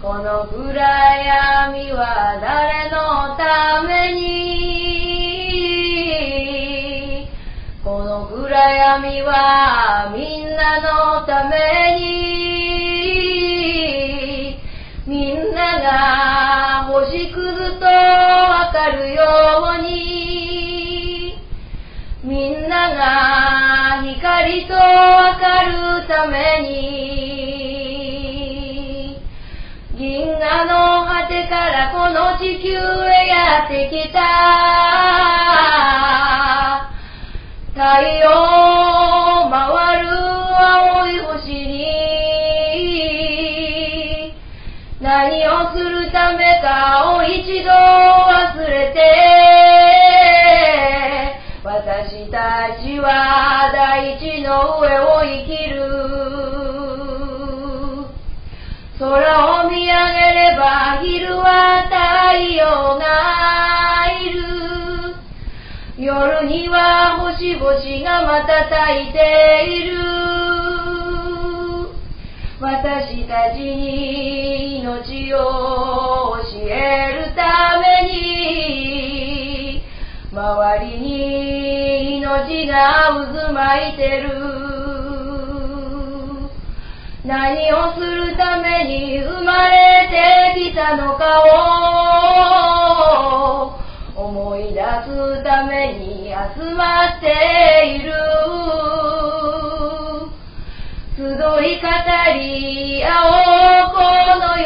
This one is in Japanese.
この暗闇は誰のために、この暗闇はみんなのために、みんなが星屑とわかるように、みんなが光とわかるために、銀河の果てからこの地球へやってきた太陽回る青い星に、何をするためかを一度忘れて、私たちは大地の上を生きる。空を見上げれば昼は太陽がいる。夜には星々が瞬いている。私たちに命を教えるために、周りに命が渦巻いてる。何をするために生まれてきたのかを思い出すために集まっている。集い語り合おうこの